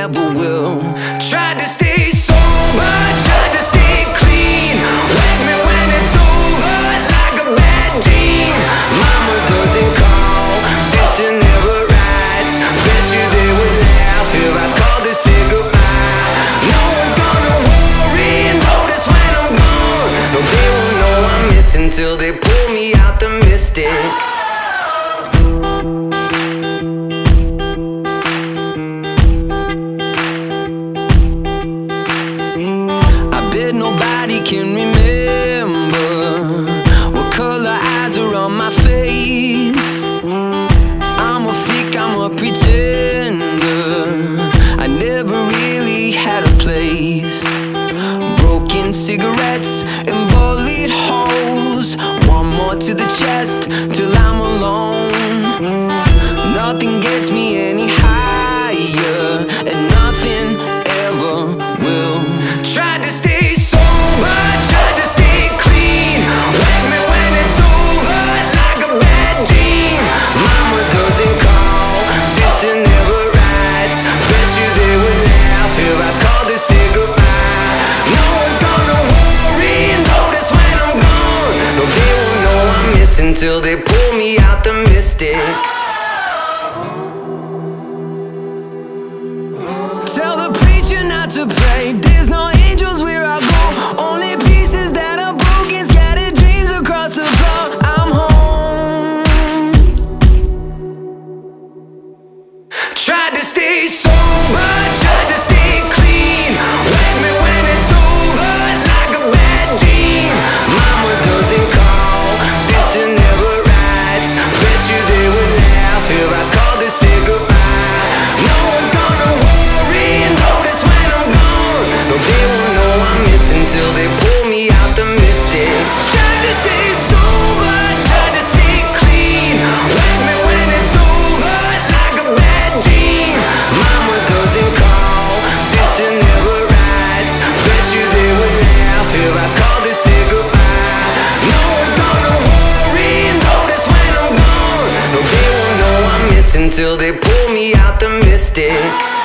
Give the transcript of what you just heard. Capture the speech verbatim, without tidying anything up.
never will. Tried to stay sober, tried to stay clean. Wake me when it's over, like a bad dream. Mama doesn't call, sister never writes. Bet you they would laugh if I called to say goodbye. No one's gonna worry and notice when I'm gone. No, they won't know I'm missing till they pull me out the mystic. Nobody can remember what color eyes are on my face. I'm a freak, I'm a pretender. I never really had a place. Broken cigarettes and bullet holes. One more to the chest till I'm alone. Nothing gets me any higher, and nothing ever will. Tried to stay until they pull me out the mystic. Tell the preacher not to pray. There's no angels where I go. Only pieces that are broken, scattered dreams across the floor. I'm home. Tried to stay sober, tried to stay clean. Wake me when it's over, like a bad dream. Mama doesn't call, sister never writes. Bet you they would laugh if I called to say goodbye. No one's gonna worry and notice when I'm gone. No, they won't know I'm missing till they pull me out the mystic. Tried to stay sober, tried to stay clean. Wake me when it's over, like a bad dream. Mama doesn't call, sister never writes. Bet you they would laugh if I called to say goodbye. No one's gonna worry and notice when I'm gone. No, they won't know I'm missing till they pull me out the mystic.